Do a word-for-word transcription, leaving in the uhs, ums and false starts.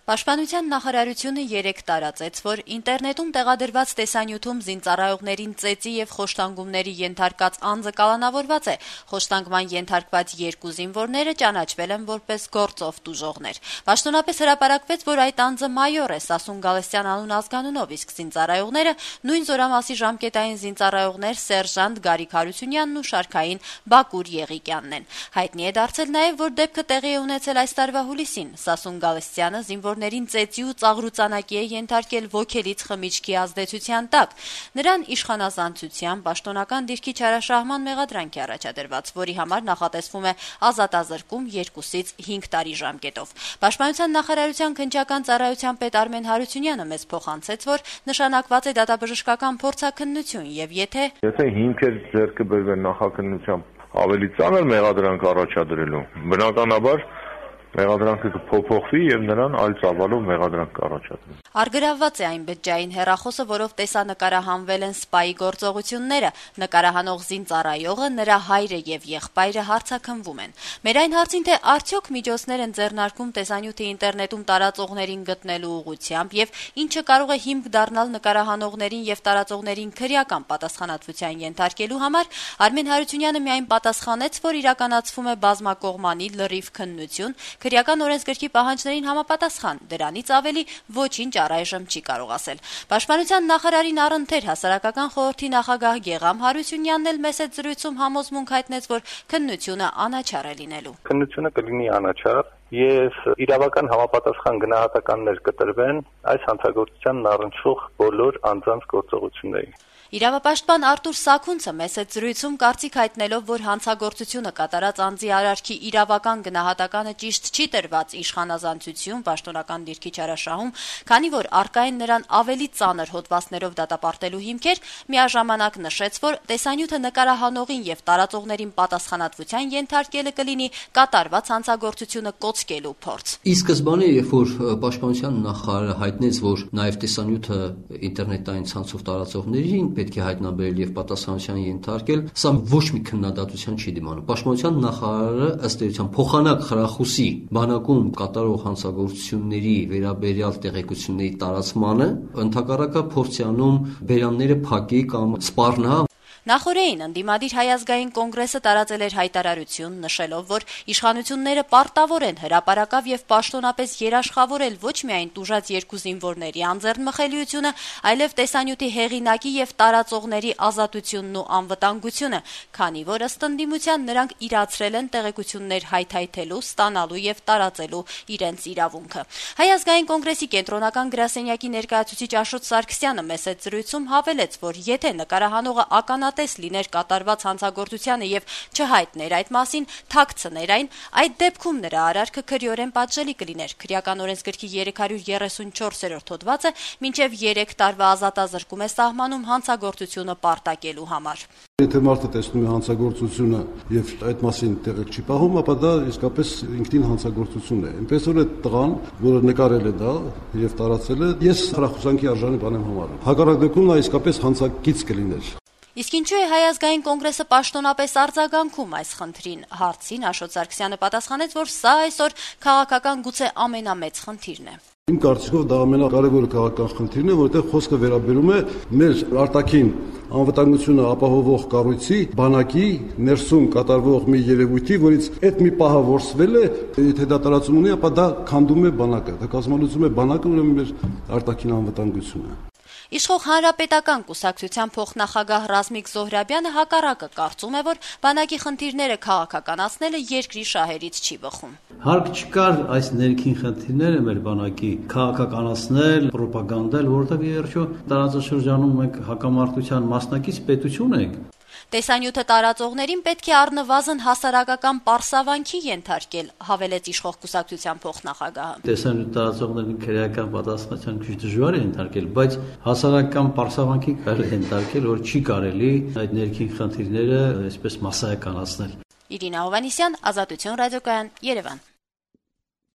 Պաշտպանության նախարարությունը երեկ տարածեց, որ ինտերնետում տեղադրված տեսանյութում զինծառայողներին ծեծի եւ խոշտանգումների ենթարկած անձը կալանավորված է։ Խոշտանգման ենթարկված երկու զինվորները ճանաչվել են որպես գործով տուժողներ։ Պաշտոնապես հրապարակվեց, որ այդ անձը մայոր է Սասուն Գալստյան անուն ազգանունով, իսկ զինծառայողները նույն զորամասի ժամկետային զինծառայողներ սերժանտ Գարիկ Հարությունյանն ու շարքային Բակուր Եղիկյանն են։ Հայտնի է դարձել նաեւ, որ դեպքը տեղի է ունեցել այս տարվա հուլիսին։ Սասուն Գալստյանը զինվորներին ծեծի ու ծաղրուծանակի է ենթարկել ոգելից խմիչքի ազդեցության տակ։ Նրան իշխանազանցության պաշտոնական դիրքի չարաշահման մեղադրանք է առաջադրված, որի համար նախատեսվում է ազատազրկում երկուսից հինգ տարի ժամկետով։ Պաշտպանության նախարարության քննչական ծառայության պետ Արմեն Հարությունյանը մեզ փոխանցեց, որ նշանակված է դատաբժշկական փորձաքննություն եւ եթե Եթե հիմքեր ձեռքը բերվեն նախաքննությամբ ավելի ծանր մեղադրանք առաջադրելու, բնականաբար մեղադրանքը կփոփոխվի եւ նրան այլ ծավալով մեղադրանք կառաջադրվի։ Արգրավված է այն բջջային հեռախոսը, որով տեսանկարահանվել են սպայի գործողությունները։ Նկարահանող զինծառայողը, նրա հայրը եւ եղբայրը հարցաքննվում են։ Մեր այն հարցին, թե արդյոք միջոցներ են ձեռնարկում տեսանյութը ինտերնետում տարածողներին գտնելու ուղղությամբ եւ ինչը կարող է հիմք դառնալ նկարահանողներին եւ տարածողներին քրեական պատասխանատվության ենթարկելու համար, Արմեն Հարությունյանը միայն պատասխանեց, որ իրականացվում է բազմակողմանի լրիվ քննություն քրեական օրենսգրքի պահանջներին համապատասխան, դրանից ավելի ոչինչ առայժմ չի կարող ասել։ Պաշտպանության նախարարին առընթեր հասարակական խորհրդի նախագահ Գեգամ Հարությունյանն էլ մեծ զրույցում համոզմունք հայտնեց, որ քննությունը անաչառ է լինելու։ Քննությունը կլինի անաչառ եւ իրավական համապատասխան գնահատականներ կտրվեն այս հանցագործությանն առնչվող բոլոր անձանց գործողություններին։ Իրավապաշտպան Արտուր Սաքունցը մեծ զրույցում կարծիք հայտնելով, որ հանցագործությունը կատարած անձի արարքի իրավական գնահատականը ճիշտ չի տրված իշխանազանցություն, պաշտոնական դիրքի չարաշահում, քանի որ առկա են նրան ավելի ծանր հոդվածներով դատապարտելու հիմքեր, միաժամանակ նշեց, որ տեսանյութը նկարահանողին եւ տարածողներին պատասխանատվության ենթարկելը կլինի կատարված հանցագործությունը կոծկելու փորձ։ Ի սկզբանե, երբ որ պաշտպանության նախարարը հայտնեց, որ նաեւ տեսանյութը ինտերնետային ցանցով տարածողներին պետք է հայտնաբերել եւ պատասխանատվության ենթարկել, սա ոչ մի քննադատության չի դիմանում։ Պաշտպանության նախարարը ըստ էության փոխանակ խրախուսի բանակում կատարող հանցագործությունների վերաբերյալ տեղեկությունների տարածմանը, ընդհակառակը փորձի անում բերանները փակի կամ սպառնա։ Նախորդին ընդդիմադիր Հայ ազգային կոնգրեսը տարածել էր հայտարարություն, նշելով, որ իշխանությունները պարտավոր են հրապարակավ եւ պաշտոնապես երաշխավորել ոչ միայն տուժած երկու զինվորների անձեռնմխելիությունը, այլև տեսանյութի հեղինակի եւ տարածողների ազատությունն ու անվտանգությունը, քանի որ ըստ ընդդիմության նրանք իրացրել են տեղեկություններ հայթայթելու, ստանալու եւ տարածելու իրենց իրավունքը։ Հայ ազգային կոնգրեսի կենտրոնական գրասենյակի ներկայացուցիչ Աշոտ Սարգսյանը մեծ զրույցում հավելեց, որ եթե նկարահանողը ականատես լիներ կատարված հանցագործությանը եւ չհայտներ այդ մասին, թաքցներ այն, այդ դեպքում նրա արարքը քրեորեն պատժելի կլիներ։ Քրեական օրենսգրքի երեք հարյուր երեսունչորսերորդ հոդվածը մինչեւ երեք տարվա ազատազրկում է սահմանում հանցագործությունը պարտակելու համար։ Եթե մարդը տեսնում է հանցագործությունը եւ այդ մասին տեղեկ չի պահում, ապա դա իսկապես ինքնին հանցագործություն է։ Այնպես որ այդ տղան, որը նկարել է դա եւ տարածել է, ես հրախուսանքի արժանի բան եմ համարում։ Հակառակ դեպքում նա իսկապես հանցագիծ կլիներ։ Իսկ ինչու է Հայ ազգային կոնգրեսը պաշտոնապես արձագանքում այս խնդրին, հարցին Աշոտ Սարգսյանը պատասխանեց, որ սա այսօր քաղաքական գուցե ամենամեծ խնդիրն է։ Իմ կարծիքով դա ամենակարևոր քաղաքական խնդիրն է, որտեղ խոսքը վերաբերում է մեր արտաքին անվտանգությունը ապահովող կառույցի բանակի ներսում կատարվող մի երևույթի, որից այդ մի պահը որսվել է, եթե դա տարածում ունի, ապա դա քանդում է բանակը, դա կազմալուծում է բանակը, ուրեմն մեր արտաքին անվտանգությունը։ Իշխող հանրապետական կուսակցության փոխնախագահ Ռազմիկ Զոհրաբյանը հակառակը կարծում է, որ բանակի խնդիրները քաղաքականացնելը երկրի շահերից չի բխում։ Հարկ չկար այս ներքին խնդիրները մեր բանակի քաղաքականացնել, ռոպագանդել, որովհետև իհարկե տարածաշրջանում մենք հակամարտության մասնակից պետություն ենք։ Տեսանյութը տարածողներին պետք է առնվազն հասարակական պարսավանքի ենթարկել, հավելեց իշխող կուսակցության փոխնախագահը։ Տեսանյութ տարածողներին քրեական պատասխանատվության քիչ դժվար է ենթարկել, բայց հասարակական պարսավանքի կարելի է ենթարկել, որ չի կարելի այդ ներքին խնդիրները այսպես մասսայականացնել։ Իրինա Հովհաննիսյան, Ազատություն ռադիոկայան, Երևան։